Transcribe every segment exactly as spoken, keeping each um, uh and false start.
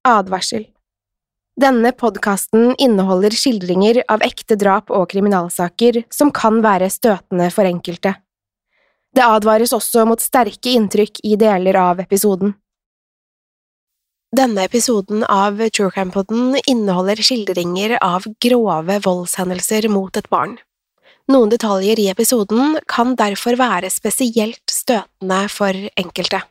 Advarsel. Denne podcasten inneholder skildringer av ekte drap og kriminalsaker som kan være støtende for enkelte. Det advares også mot sterke inntrykk i deler av episoden. Denne episoden av True Crime Podden inneholder skildringer av grove voldshendelser mot et barn. Noen detaljer i episoden kan derfor være spesielt støtende for enkelte.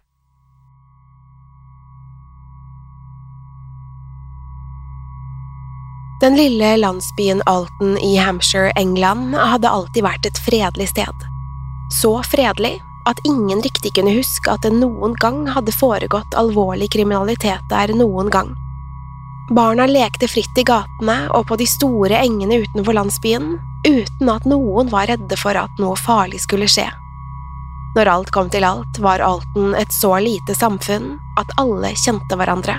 Den lille landsbyen Alton i Hampshire, England, hadde alltid vært et fredelig sted. Så fredelig at ingen riktig kunne huske at det noen gang hadde foregått alvorlig kriminalitet der noen gang. Barna lekte fritt i gatene og på de store engene utenfor landsbyen, uten at noen var redde for at noe farlig skulle skje. Når alt kom til alt, var Alton et så lite samfunn at alle kjente hverandre.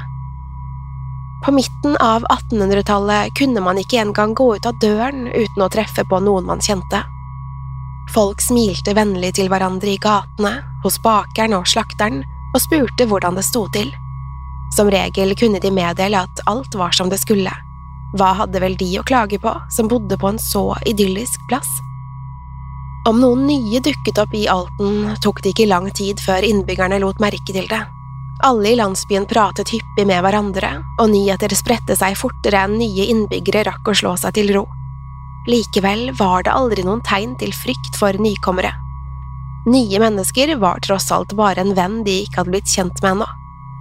På midten av attenhundretallet kunne man ikke engang gå ut av døren uten å treffe på noen man kjente. Folk smilte vennlig til hverandre i gatene, hos bakeren og slakteren, og spurte hvordan det sto til. Som regel kunne de meddele at alt var som det skulle. Hva hadde vel de å klage på, som bodde på en så idyllisk plass? Om noen nye dukket opp i Alton, tok det ikke lang tid før innbyggerne lot merke til det. Alle i landsbyen pratet hyppig med hverandre, og nyheter spredte seg fortere enn nye innbyggere rakk å slå seg til ro. Likevel var det aldri noen tegn til frykt for nykommere. Nye mennesker var tross alt bare en venn de ikke hadde blitt kjent med ennå.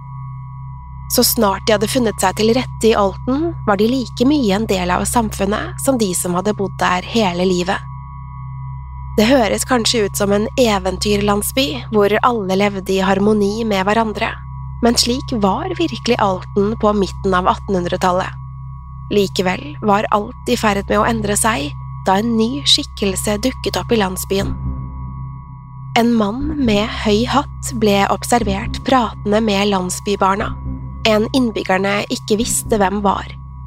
Så snart de hadde funnet seg til rette i Alton, var de like mye en del av samfunnet som de som hadde bodd der hele livet. Det høres kanskje ut som en eventyrlandsby, hvor alle levde i harmoni med hverandre. Men slik var virkelig Alton på midten av attenhundretallet. Likevel var alt i ferd med å endre seg da en ny skikkelse dukket opp i landsbyen. En mann med høy hatt ble observert pratende med landsbybarna, en innbyggerne ikke visste hvem var.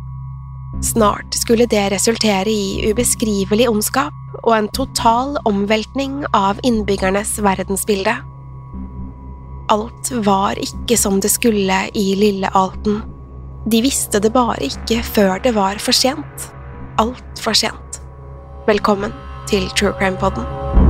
Snart skulle det resultere i ubeskrivelig ondskap og en total omveltning av innbyggernes verdensbilde. Alt var ikke som det skulle i lille Alton. De visste det bare ikke før det var for sent. Alt for sent. Velkommen til True Crime Podden.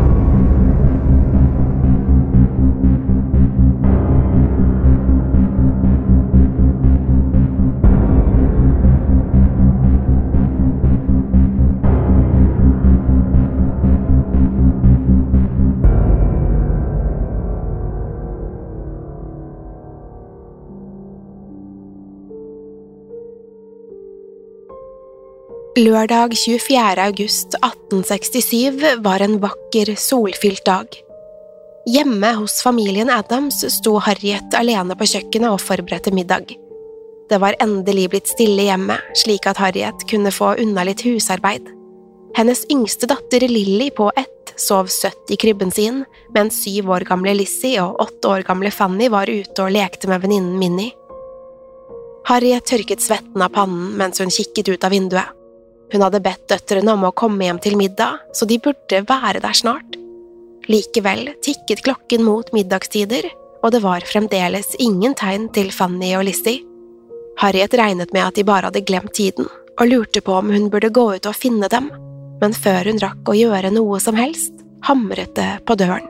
Lørdag tjuefjerde august atten sekstisju var en vakker, solfylt dag. Hjemme hos familien Adams sto Harriet alene på kjøkkenet og forberedte middag. Det var endelig blitt stille hjemme, slik at Harriet kunne få unna litt husarbeid. Hennes yngste datter Lily på ett sov søtt i krybben sin, mens syv år gamle Lizzie og åtte år gamle Fanny var ute og lekte med venninnen Minnie. Harriet tørket svetten av pannen mens hun kikket ut av vinduet. Hun hadde bedt døtrene om å komme hjem til middag, så de burde være der snart. Likevel tikket klokken mot middagstider, og det var fremdeles ingen tegn til Fanny og Lizzie. Harriet regnet med at de bare hadde glemt tiden, og lurte på om hun burde gå ut og finne dem, men før hun rakk å gjøre noe som helst, hamret det på døren.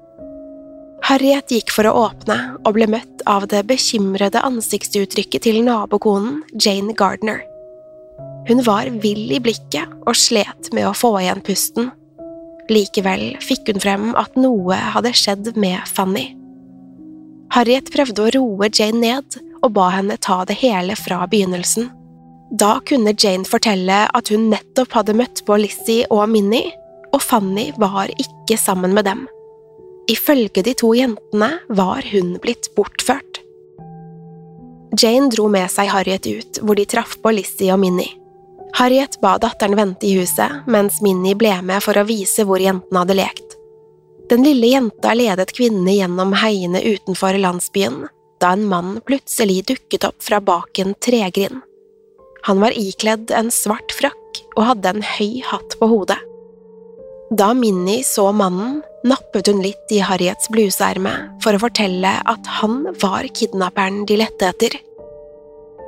Harriet gikk for å åpne, og ble møtt av det bekymrede ansiktsuttrykket til nabokonen Jane Gardner. Hun var vill i blikket og slet med å få igjen pusten. Likevel fikk hun frem at noe hadde skjedd med Fanny. Harriet prøvde å roe Jane ned og ba henne ta det hele fra begynnelsen. Da kunne Jane fortelle at hun nettopp hadde møtt på Lizzie og Minnie, og Fanny var ikke sammen med dem. Ifølge de to jentene var hun blitt bortført. Jane dro med seg Harriet ut, hvor de traff på Lizzie og Minnie. Harriet ba datteren vente i huset, mens Minnie ble med for å vise hvor jentene hadde lekt. Den lille jenta ledet kvinnene gjennom heiene utenfor landsbyen, da en mann plutselig dukket opp fra bak en tregrind. Han var ikledd en svart frakk og hadde en høy hatt på hodet. Da Minnie så mannen, nappet hun litt i Harriets bluseerme for å fortelle at han var kidnapperen de lette etter.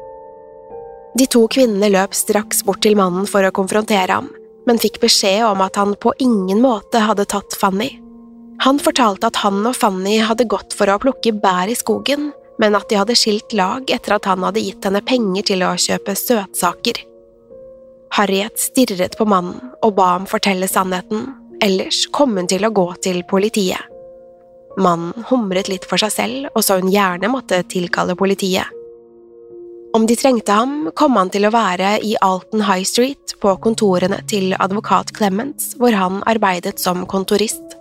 De to kvinnene løp straks bort til mannen for å konfrontere ham, men fikk beskjed om at han på ingen måte hadde tatt Fanny. Han fortalte at han og Fanny hadde gått for å plukke bær i skogen, men at de hadde skilt lag etter at han hadde gitt henne penger til å kjøpe søtsaker. Harriet stirret på mannen og ba ham fortelle sannheten, ellers kom hun til å gå til politiet. Mannen humret litt for seg selv, og så hun gjerne måtte tilkalle politiet. Om de trengte ham, kom han til å være i Alton High Street på kontorene til advokat Clements, hvor han arbeidet som kontorist.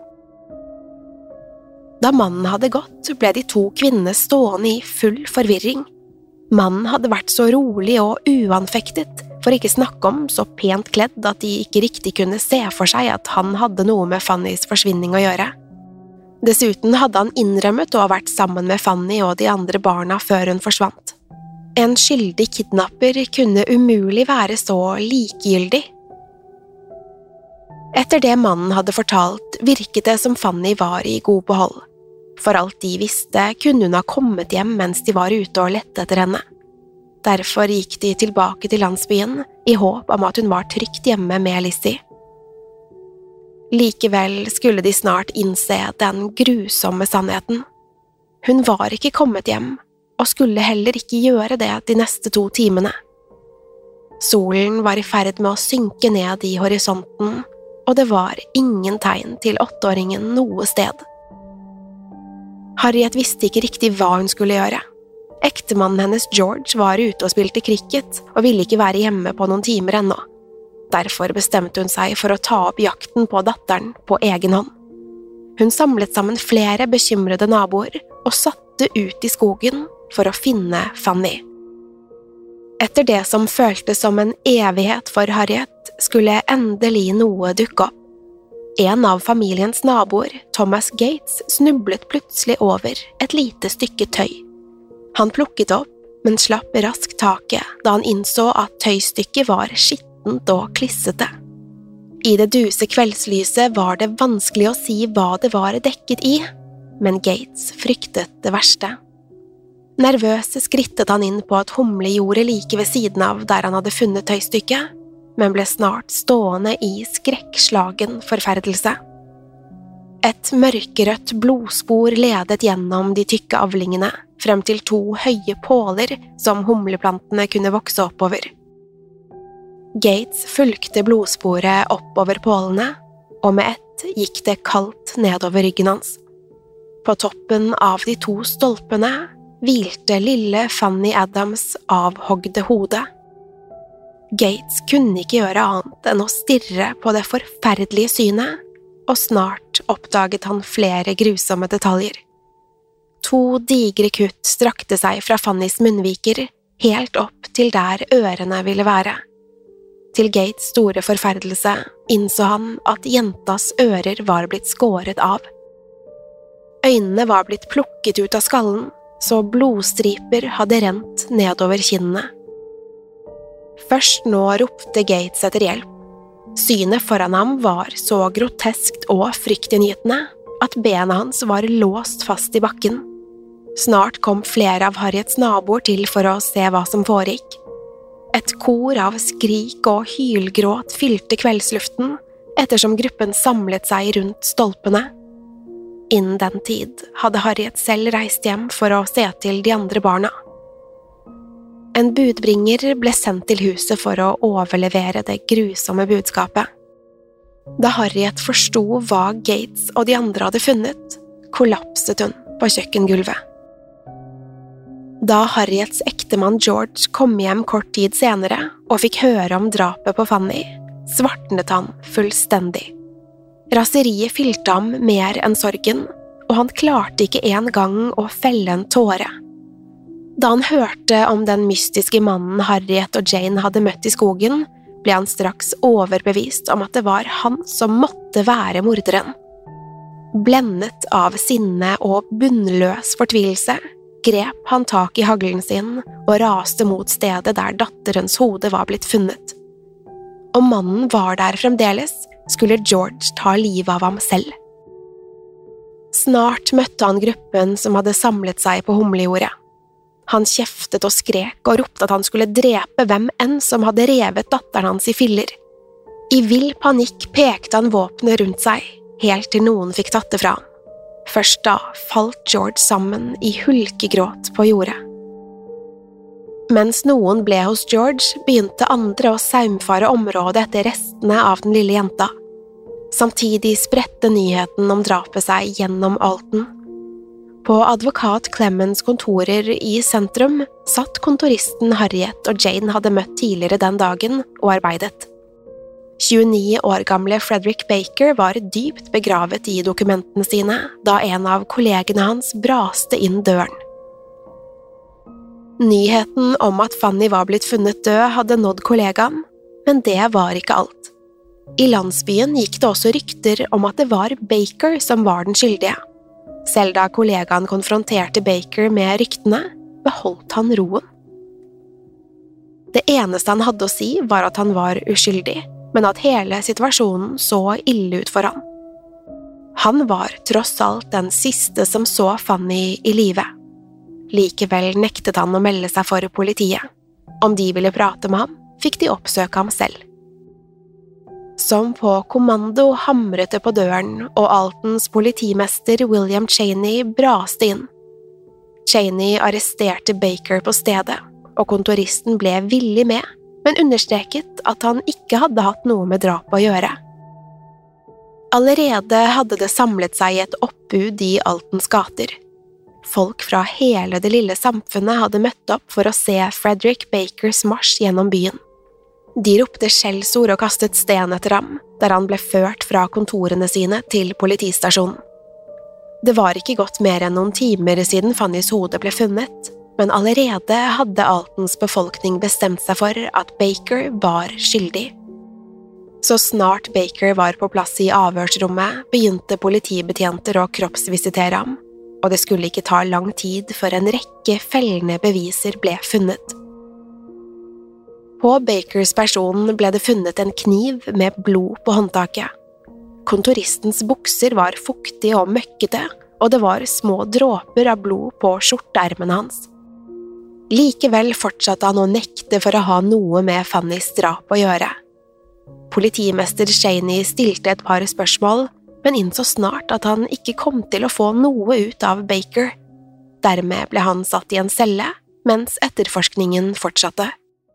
Da mannen hadde gått, ble de to kvinnene stående i full forvirring. Mannen hadde vært så rolig og uanfektet, for ikke snakke om så pent kledd at de ikke riktig kunne se for seg at han hadde noe med Fannys forsvinning å gjøre. Dessuten hadde han innrømmet å ha vært sammen med Fanny og de andre barna før hun forsvant. En skyldig kidnapper kunne umulig være så likegyldig. Etter det mannen hadde fortalt, virket det som Fanny var i god behold. For alt de visste, kunne hun ha kommet hjem mens de var ute og lette etter henne. Derfor gikk de tilbake til landsbyen, i håp om at hun var trygt hjemme med Lizzie. Likevel skulle de snart innse den grusomme sannheten. Hun var ikke kommet hjem, og skulle heller ikke gjøre det de neste to timene. Solen var i ferd med å synke ned i horisonten, og det var ingen tegn til åtteåringen noe sted. Harriet visste ikke riktig hva hun skulle gjøre. Ektemannen hennes George var ute og spilte cricket, og ville ikke være hjemme på noen timer ennå. Derfor bestemte hun seg for å ta opp jakten på datteren på egen hånd. Hun samlet sammen flere bekymrede naboer, og satte ut i skogen for å finne Fanny. Etter det som føltes som en evighet for Harriet, skulle endelig noe dukke opp. En av familiens naboer, Thomas Gates, snublet plutselig over et lite stykke tøy. Han plukket opp, men slapp raskt taket da han innså at tøystykket var skittent og klissete. I det duse kveldslyset var det vanskelig å si hva det var dekket i, men Gates fryktet det verste. Nervøs skrittet han inn på et humlejorde like ved siden av der han hadde funnet tøystykket, men ble snart stående i skrekkslagen forferdelse. Et mørkerødt blodspor ledet gjennom de tykke avlingene, frem til to høye påler som humleplantene kunne vokse oppover. Gates fulgte blodsporet oppover pålene, og med ett gikk det kaldt nedover ryggen hans. På toppen av de to stolpene hvilte lille Fanny Adams avhogde hode. Gates kunne ikke gjøre annet enn å stirre på det forferdelige synet, og snart oppdaget han flere grusomme detaljer. To digre kutt strakte seg fra Fannys munnviker helt opp til der ørene ville være. Til Gates store forferdelse innså han at jentas ører var blitt skåret av. Øynene var blitt plukket ut av skallen, så blodstriper hadde rent nedover kinnene. Først nå ropte Gates etter hjelp. Synet foran ham var så groteskt og fryktinngytende at bena hans var låst fast i bakken. Snart kom flere av Harriets naboer til for å se hva som foregikk. Et kor av skrik og hylgråt fylte kveldsluften, ettersom gruppen samlet seg rundt stolpene. Innen den tid hadde Harriet selv reist hjem for å se til de andre barna. En budbringer ble sendt til huset for å overlevere det grusomme budskapet. Da Harriet forsto hva Gates og de andre hadde funnet, kollapset hun på kjøkkengulvet. Da Harriets ektemann George kom hjem kort tid senere og fikk høre om drapet på Fanny, svartnet han fullstendig. Raseriet fylte ham mer enn sorgen, og han klarte ikke engang å felle en tåre. Da han hørte om den mystiske mannen Harriet og Jane hadde møtt i skogen, ble han straks overbevist om at det var han som måtte være morderen. Blendet av sinne og bunnløs fortvilelse, grep han tak i haglen sin og raste mot stedet der datterens hode var blitt funnet. Om mannen var der fremdeles, skulle George ta livet av ham selv. Snart møtte han gruppen som hadde samlet seg på humlejordet. Han kjeftet og skrek og ropte at han skulle drepe hvem enn som hadde revet datteren hans i filler. I vill panikk pekte han våpenet rundt seg, helt til noen fikk tatt det fra ham. Først da falt George sammen i hulkegråt på jordet. Mens noen ble hos George, begynte andre å saumfare området etter restene av den lille jenta. Samtidig spredte nyheten om drapet seg gjennom Alton. På advokat Clemens kontorer i sentrum satt kontoristen Harriet og Jane hadde møtt tidligere den dagen og arbeidet. tjueni år gamle Frederick Baker var dypt begravet i dokumentene sine da en av kollegene hans braste inn døren. Nyheten om at Fanny var blitt funnet død hadde nådd kollegaen, men det var ikke alt. I landsbyen gikk det også rykter om at det var Baker som var den skyldige. Selv da kollegaen konfronterte Baker med ryktene, beholdt han roen. Det eneste han hadde å si var at han var uskyldig, men at hele situasjonen så ille ut for han. Han var tross alt den siste som så Fanny i live. Likevel nektet han å melde seg for politiet. Om de ville prate med ham, fikk de oppsøke ham selv. Som på kommando hamret det på døren, og Altons politimester William Cheney braste inn. Cheney arresterte Baker på stedet, og kontoristen ble villig med, men understreket at han ikke hadde hatt noe med drap å gjøre. Allerede hadde det samlet seg et oppbud i Altons gater. Folk fra hele det lille samfunnet hadde møtt opp for å se Frederick Bakers marsj gjennom byen. De ropte skjellsord og kastet sten etter ham, der han ble ført fra kontorene sine til politistasjonen. Det var ikke gått mer enn noen timer siden Fannys hode ble funnet, men allerede hadde Altons befolkning bestemt seg for at Baker var skyldig. Så snart Baker var på plass i avhørsrommet, begynte politibetjenter å kroppsvisitere ham, og det skulle ikke ta lang tid før en rekke fellende beviser ble funnet. På Bakers person ble det funnet en kniv med blod på håndtaket. Kontoristens bukser var fuktige og møkkete, og det var små dråper av blod på skjorteermene hans. Likevel fortsatte han å nekte for å ha noe med Fannys drap å gjøre. Politimester Cheney stilte et par spørsmål, men innså snart at han ikke kom til å få noe ut av Baker. Dermed ble han satt i en celle, mens etterforskningen fortsatte.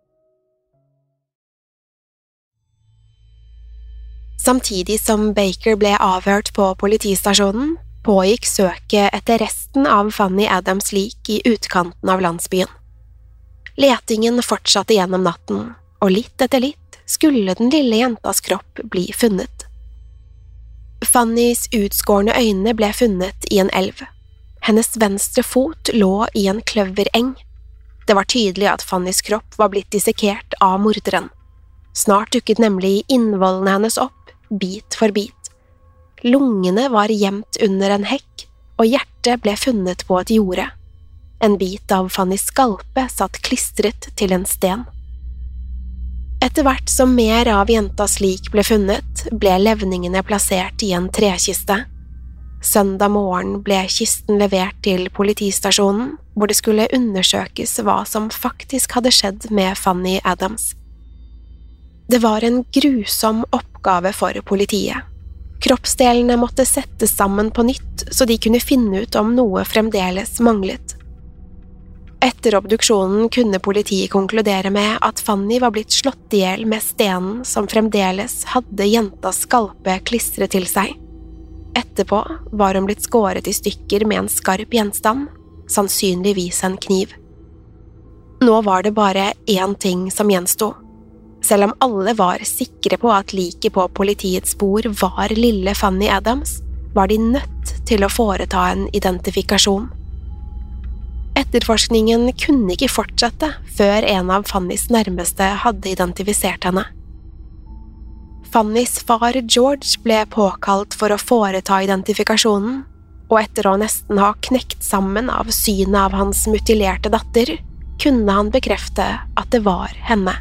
Samtidig som Baker ble avhørt på politistasjonen, pågikk søket etter resten av Fanny Adams lik i utkanten av landsbyen. Letingen fortsatte gjennom natten, og litt etter litt skulle den lille jentas kropp bli funnet. Fannys utskårne øyne ble funnet i en elv. Hennes venstre fot lå i en kløvereng. Det var tydelig at Fannys kropp var blitt dissekert av morderen. Snart dukket nemlig innvollene hennes opp, bit for bit. Lungene var gjemt under en hekk, og hjertet ble funnet på et jorde. En bit av Fannys skalpe satt klistret til en sten. Etter hvert som mer av jentas lik ble funnet, ble levningene plassert i en trekiste. Søndag morgen ble kisten levert til politistasjonen, hvor det skulle undersøkes hva som faktisk hadde skjedd med Fanny Adams. Det var en grusom oppgave for politiet. Kroppsdelene måtte settes sammen på nytt, så de kunne finne ut om noe fremdeles manglet. Etter obduksjonen kunne politiet konkludere med at Fanny var blitt slått ihjel med stenen som fremdeles hadde jentas skalpe klistret til seg. Etterpå var hun blitt skåret i stykker med en skarp gjenstand, sannsynligvis en kniv. Nå var det bare én ting som gjensto. Selv om alle var sikre på at liket på politiets spor var lille Fanny Adams, var de nødt til å foreta en identifikasjon. Etterforskningen kunne ikke fortsette før en av Fannys nærmeste hadde identifisert henne. Fannys far George ble påkalt for å foreta identifikasjonen, og etter å nesten ha knekt sammen av synet av hans mutilerte datter, kunne han bekrefte at det var henne.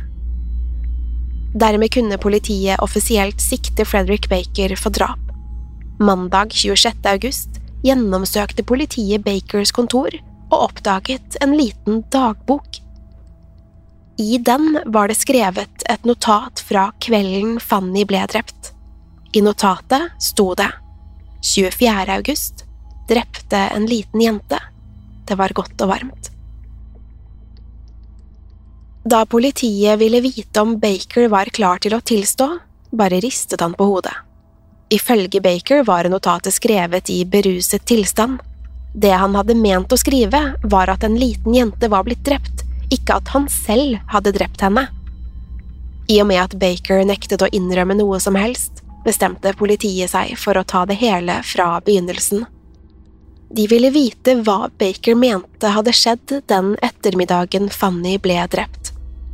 Dermed kunne politiet offisielt sikte Frederick Baker for drap. Mandag tjuesjette august gjennomsøkte politiet Bakers kontor, og oppdaget en liten dagbok. I den var det skrevet et notat fra kvelden Fanny ble drept. I notatet sto det: tjuefjerde august, drepte en liten jente. Det var godt og varmt. Da politiet ville vite om Baker var klar til å tilstå, bare ristet han på hodet. Ifølge Baker var notatet skrevet i beruset tilstand. Det han hadde ment å skrive var at en liten jente var blitt drept, ikke at han selv hadde drept henne. I og med at Baker nektet å innrømme noe som helst, bestemte politiet seg for å ta det hele fra begynnelsen. De ville vite hva Baker mente hadde skjedd den ettermiddagen Fanny ble drept.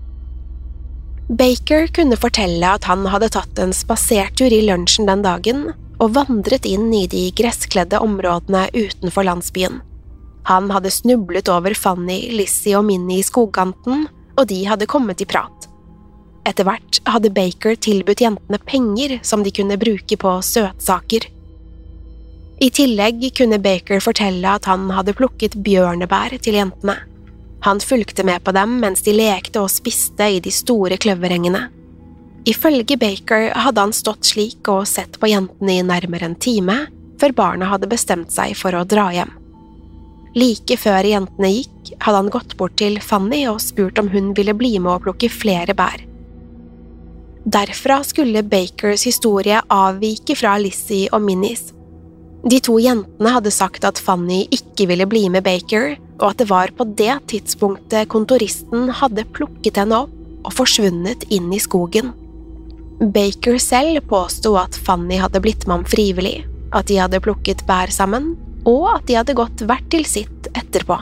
Baker kunne fortelle at han hadde tatt en spasertur i lunsjen den dagen og vandret inn i de gresskledde områdene utenfor landsbyen. Han hadde snublet over Fanny, Lizzie og Minnie i skogkanten, og de hadde kommet i prat. Etter hvert hadde Baker tilbudt jentene penger som de kunne bruke på søtsaker. I tillegg kunne Baker fortelle at han hadde plukket bjørnebær til jentene. Han fulgte med på dem mens de lekte og spiste i de store kløverengene. Ifølge Baker hadde han stått slik og sett på jentene i nærmere en time, før barna hadde bestemt seg for å dra hjem. Like før jentene gikk, hadde han gått bort til Fanny og spurt om hun ville bli med å plukke flere bær. Derfra skulle Bakers historie avvike fra Lizzie og Minnies. De to jentene hadde sagt at Fanny ikke ville bli med Baker, og at det var på det tidspunktet kontoristen hadde plukket henne opp og forsvunnet inn i skogen. Baker selv påstod at Fanny hadde blitt med ham frivillig, at de hadde plukket bær sammen, og at de hadde gått hvert til sitt etterpå.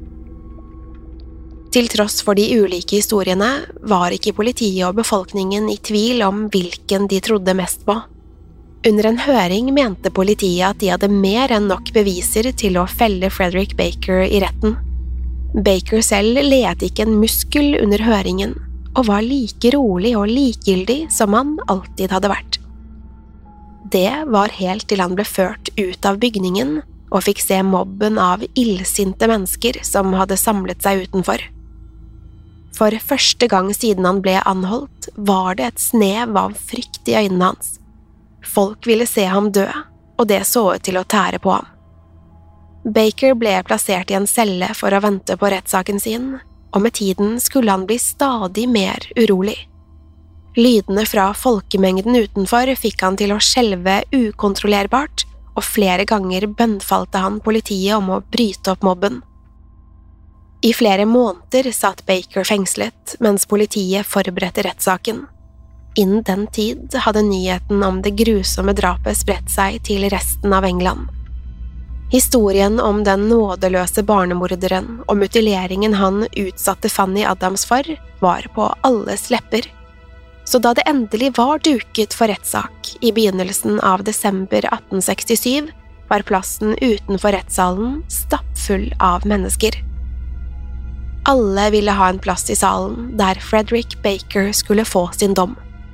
Til tross for de ulike historiene var ikke politiet og befolkningen i tvil om hvilken de trodde mest på. Under en høring mente politiet at de hadde mer enn nok beviser til å felle Frederick Baker i retten. Baker selv ledet ikke en muskel under høringen, og var like rolig og likegyldig som han alltid hadde vært. Det var helt til han ble ført ut av bygningen og fikk se mobben av illsinte mennesker som hadde samlet seg utenfor. For første gang siden han ble anholdt, var det et snev av frykt i øynene hans. Folk ville se ham dø, og det så ut til å tære på ham. Baker ble plassert i en celle for å vente på rettssaken sin, og med tiden skulle han bli stadig mer urolig. Lydene fra folkemengden utenfor fikk han til å skjelve ukontrollerbart, og flere ganger bønnfalte han politiet om å bryte opp mobben. I flere måneder satt Baker fengslet, mens politiet forberedte rettssaken. Innen den tid hadde nyheten om det grusomme drapet spredt seg til resten av England. Historien om den nådeløse barnemorderen og mutileringen han utsatte Fanny Adams for, var på alles lepper. Så da det endelig var duket for rettssak i begynnelsen av desember atten sekstisju, var plassen utenfor rettssalen stappfull av mennesker. Alle ville ha en plass i salen der Frederick Baker skulle få sin dom.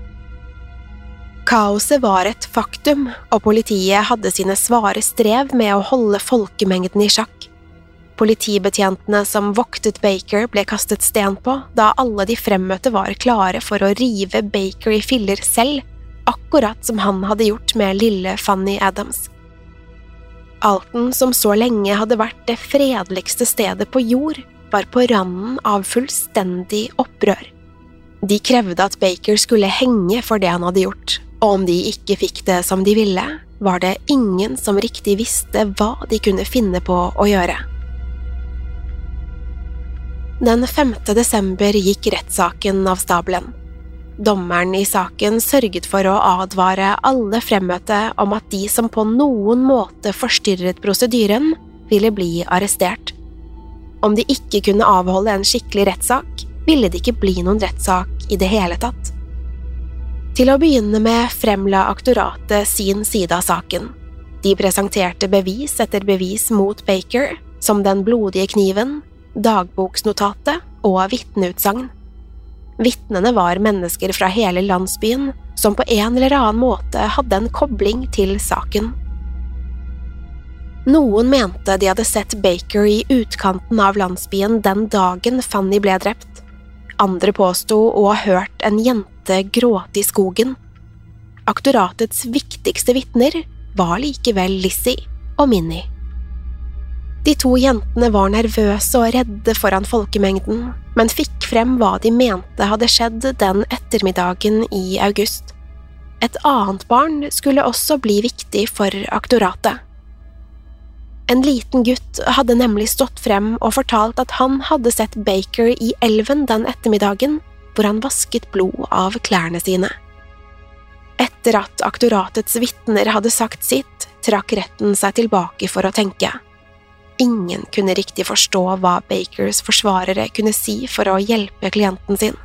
Kaoset var et faktum, og politiet hadde sine svare strev med å holde folkemengden i sjakk. Politibetjentene som voktet Baker ble kastet sten på, da alle de fremmøtte var klare for å rive Baker i filler selv, akkurat som han hadde gjort med lille Fanny Adams. Alton, som så lenge hadde vært det fredeligste stedet på jord, var på randen av fullstendig opprør. De krevde at Baker skulle henge for det han hadde gjort, og om de ikke fikk det som de ville, var det ingen som riktig visste hva de kunne finne på å gjøre. Den femte desember gikk rettssaken av stabelen. Dommeren i saken sørget for å advare alle fremmøtte om at de som på noen måte forstyrret prosedyren, ville bli arrestert. Om de ikke kunne avholde en skikkelig rettssak, ville det ikke bli noen rettssak i det hele tatt. Til å begynne med fremla aktoratet sin side av saken. De presenterte bevis etter bevis mot Baker, som den blodige kniven, dagboksnotatet og vitneutsagn. Vitnene var mennesker fra hele landsbyen, som på en eller annen måte hadde en kobling til saken. Noen mente de hadde sett Baker i utkanten av landsbyen den dagen Fanny ble drept. Andre påstod å ha hørt en jente gråte i skogen. Aktoratets viktigste vitner var likevel Lizzie og Minnie. De to jentene var nervøse og redde foran folkemengden, men fikk frem hva de mente hadde skjedd den ettermiddagen i august. Et annet barn skulle også bli viktig for aktoratet. En liten gutt hadde nemlig stått frem og fortalt at han hadde sett Baker i elven den ettermiddagen, hvor han vasket blod av klærne sine. Etter at aktoratets vitner hadde sagt sitt, trakk retten seg tilbake for å tenke. Ingen kunne riktig forstå hva Bakers forsvarere kunne si for å hjelpe klienten sin.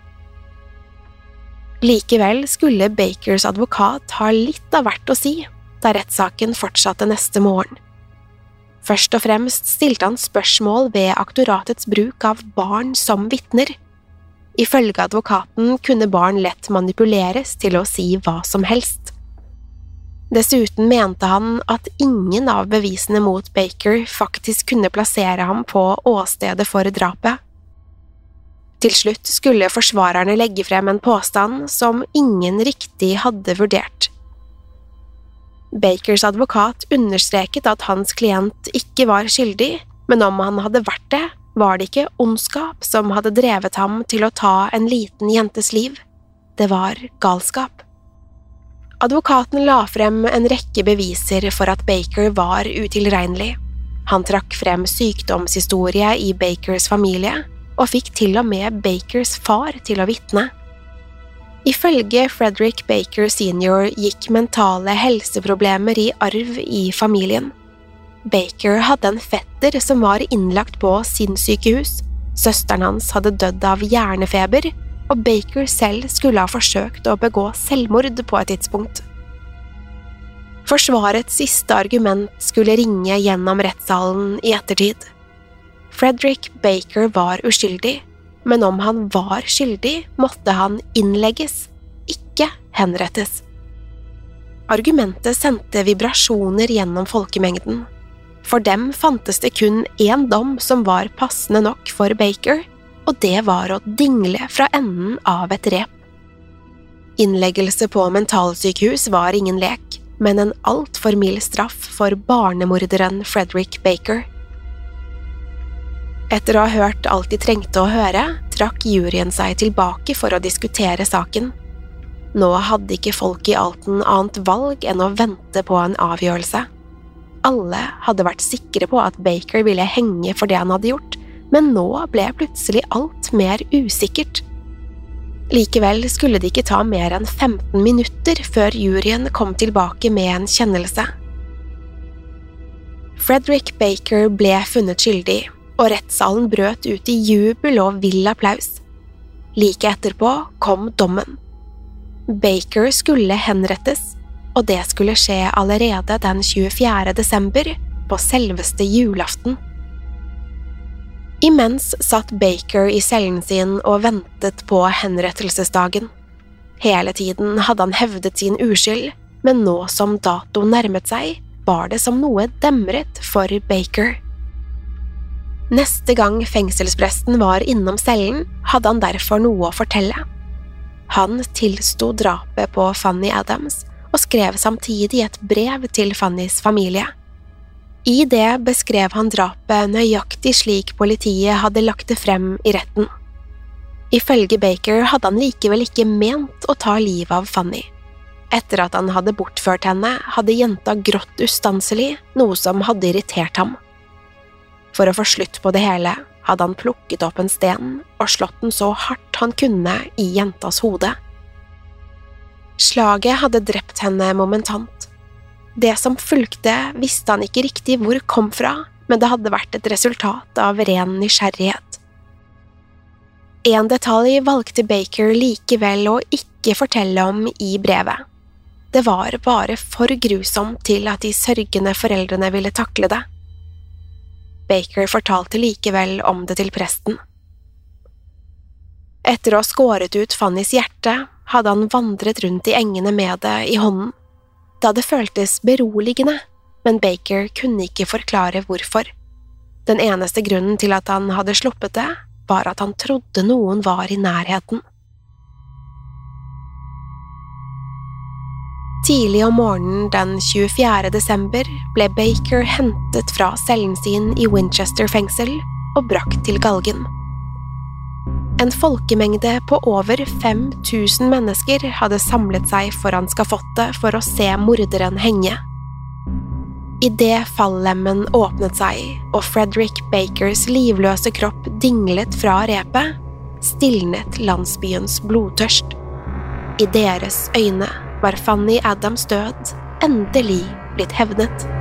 Likevel skulle Bakers advokat ha litt av hvert å si, da rettssaken fortsatte neste morgen. Først og fremst stilte han spørsmål ved aktoratets bruk av barn som vitner. Ifølge advokaten kunne barn lett manipuleres til å si hva som helst. Dessuten mente han at ingen av bevisene mot Baker faktisk kunne plassere ham på åstedet for drapet. Til slutt skulle forsvarerne legge frem en påstand som ingen riktig hadde vurdert. Bakers advokat understreket at hans klient ikke var skyldig, men om han hadde vært det, var det ikke ondskap som hadde drevet ham til å ta en liten jentes liv. Det var galskap. Advokaten la frem en rekke beviser for at Baker var utilregnelig. Han trakk frem sykdomshistorie i Bakers familie, og fikk til og med Bakers far til å vitne. Ifølge Frederick Baker senior gikk mentale helseproblemer i arv i familien. Baker hadde en fetter som var innlagt på sinnssykehus, søsteren hans hadde dødd av hjernefeber, og Baker selv skulle ha forsøkt å begå selvmord på et tidspunkt. Forsvarets siste argument skulle ringe gjennom rettssalen i ettertid. Frederick Baker var uskyldig, men om han var skyldig, måtte han innlegges, ikke henrettes. Argumentet sendte vibrasjoner gjennom folkemengden. For dem fantes det kun én dom som var passende nok for Baker, og det var å dingle fra enden av et rep. Innleggelse på mentalsykehus var ingen lek, men en alt for mild straff for barnemorderen Frederick Baker. Etter å ha hørt alt de trengte å høre, trakk juryen seg tilbake for å diskutere saken. Nå hadde ikke folk i Alton annet valg enn å vente på en avgjørelse. Alle hadde vært sikre på at Baker ville henge for det han hadde gjort, men nå ble plutselig alt mer usikkert. Likevel skulle det ikke ta mer enn femten minutter før juryen kom tilbake med en kjennelse. Frederick Baker ble funnet skyldig, og rettssalen brøt ut i jubel og vill applaus. Like etterpå kom dommen. Baker skulle henrettes, og det skulle skje allerede den tjuefjerde desember, på selveste julaften. Imens satt Baker i cellen sin og ventet på henrettelsesdagen. Hele tiden hadde han hevdet sin uskyld, men nå som datoen nærmet seg, var det som noe demret for Baker. Neste gang fengselspresten var innom cellen, hadde han derfor noe å fortelle. Han tilsto drapet på Fanny Adams, og skrev samtidig et brev til Fannys familie. I det beskrev han drapet nøyaktig slik politiet hadde lagt det frem i retten. Ifølge Baker hadde han likevel ikke ment å ta livet av Fanny. Etter at han hadde bortført henne, hadde jenta grått ustanselig, noe som hadde irritert ham. For å få slutt på det hele, hadde han plukket opp en sten og slått den så hardt han kunne i jentas hode. Slaget hadde drept henne momentant. Det som fulgte visste han ikke riktig hvor kom fra, men det hadde vært et resultat av ren nysgjerrighet. En detalj valgte Baker likevel å ikke fortelle om i brevet. Det var bare for grusomt til at de sørgende foreldrene ville takle det. Baker fortalte likevel om det til presten. Etter å ha skåret ut Fannys hjerte, hadde han vandret rundt i engene med det i hånden. Det hadde føltes beroligende, men Baker kunne ikke forklare hvorfor. Den eneste grunnen til at han hadde sluppet det, var at han trodde noen var i nærheten. Tidlig om morgenen den tjuefjerde desember ble Baker hentet fra cellen sin i Winchester fengsel og brakt til galgen. En folkemengde på over fem tusen mennesker hadde samlet seg foran skafottet for å se morderen henge. I det fallemmen åpnet seg, og Frederick Bakers livløse kropp dinglet fra repet, stilnet landsbyens blodtørst. I deres øyne var Fanny Adams død endelig blitt hevnet.